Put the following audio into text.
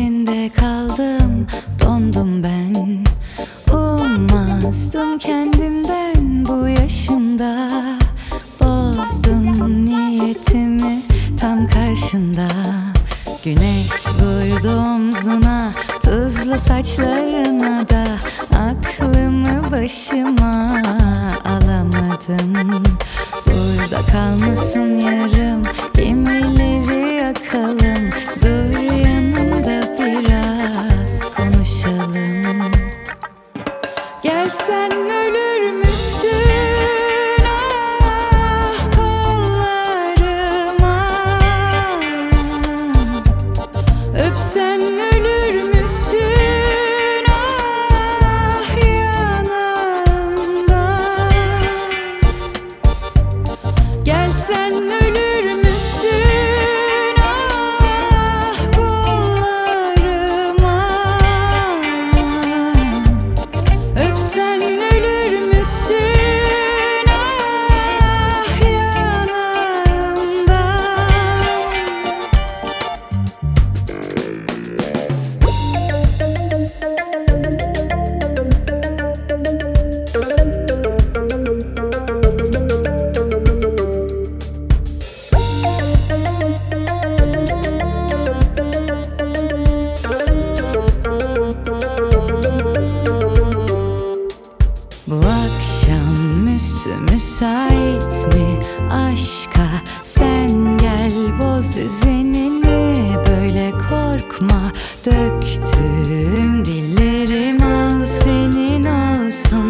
ellerinde kaldım, dondum ben. Ummazdım kendimden bu yaşımda. Bozdum niyetimi tam karşında. Güneş vurdu omzuna, tuzlu saçlarına da. Aklımı başıma alamadım. Burada kalmasın yarım, gemileri yakalım. Dur yanımda biraz konuşalım. Gelsen ölür müsün ah kollarıma? Öpsen ölür müsün ah yanımda? Gelsen ölür müsün ah kollarıma? Öpsen ölür müsün ah yanımda? Bu akşam üstü müsait mi aşka? Sen gel boz düzenini, böyle korkma. Döktüğüm dillerim al senin olsun.